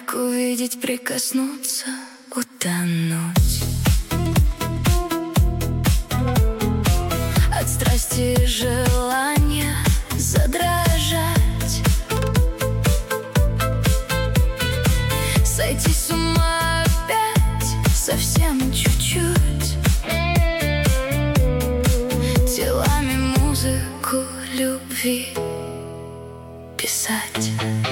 Как увидеть, прикоснуться, утонуть от страсти и желания задрожать, сойти с ума опять совсем чуть-чуть, телами музыку любви писать.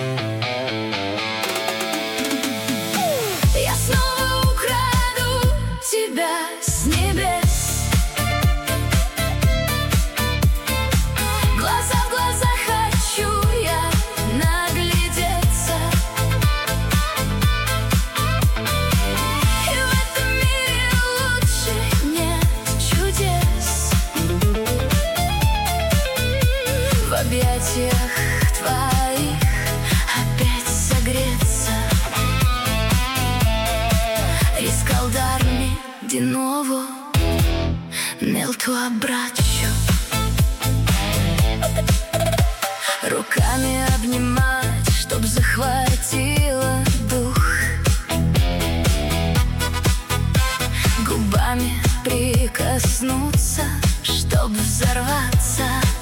Я снова украду тебя с небес, глаза в глаза хочу я наглядеться, и в этом мире лучше нет чудес. В объятиях твоих опять согреться, riscaldarmi di nuovo nel tuo abbraccio, руками обнимать, чтоб захватило дух, губами прикоснуться, чтоб взорваться.